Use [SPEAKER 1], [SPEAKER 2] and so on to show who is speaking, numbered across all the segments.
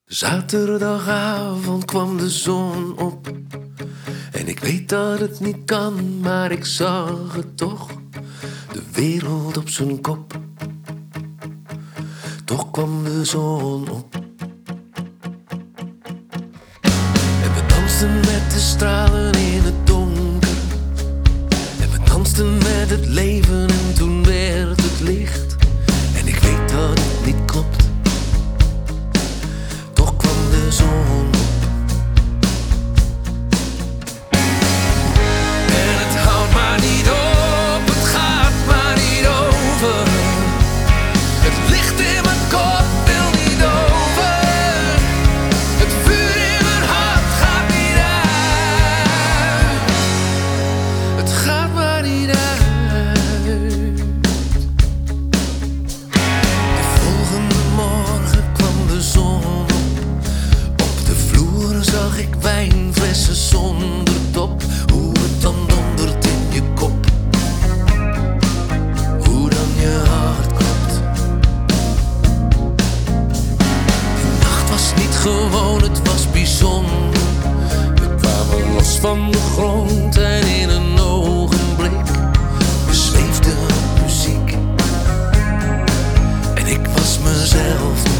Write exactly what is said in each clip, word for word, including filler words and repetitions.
[SPEAKER 1] Zaterdagavond kwam de zon op. En ik weet dat het niet kan, maar ik zag het toch. De wereld op zijn kop. Toch kwam de zon op. En we dansten met de stralen in het donker. En we dansten met het leven en toen werd het licht. En ik weet dat het niet klopt. Toch kwam de zon op. En het houdt maar niet op, het gaat maar niet over. Het licht in mijn kop wil niet over. Het vuur in mijn hart gaat niet uit. Het gaat maar niet uit. De volgende morgen kwam de zon op. Op de vloer zag ik wijnflessen zonder top. Hoe het dan dondert in je kop. Hoe dan je hart klopt. Die nacht was niet gewoon, het was bijzonder. We kwamen los van de grond en in een ogenblik we zweefden op muziek. En ik was mezelf niet.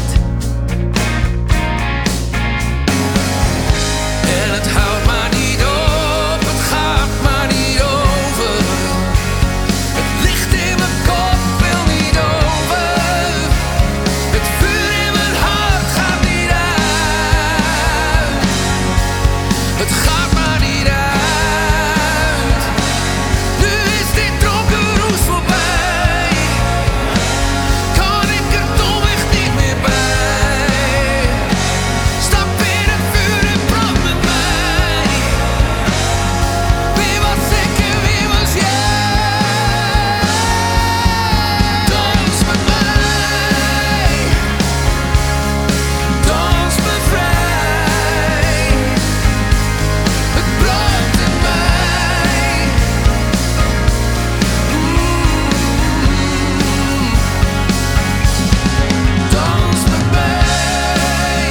[SPEAKER 1] En het houdt maar niet op, het gaat maar niet over. Het licht in mijn kop wil niet over. Het vuur in mijn hart gaat niet uit. Het gaat maar niet uit. Nu is dit dronken roes voorbij. Kan ik er toch echt niet meer bij. Stap in het vuur en brand met mij. Wie was ik en wie was jij? Dans met mij. Dans me vrij. Het brandt in mij. Mm. Dans met mij.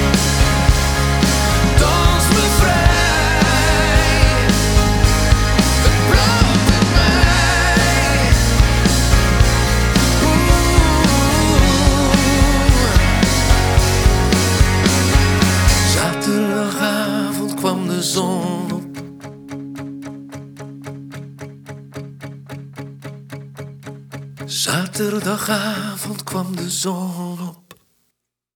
[SPEAKER 1] Dans me vrij. Het brandt in mij. Oeh. Zaterdagavond kwam de zon op. Zaterdagavond kwam de zon op.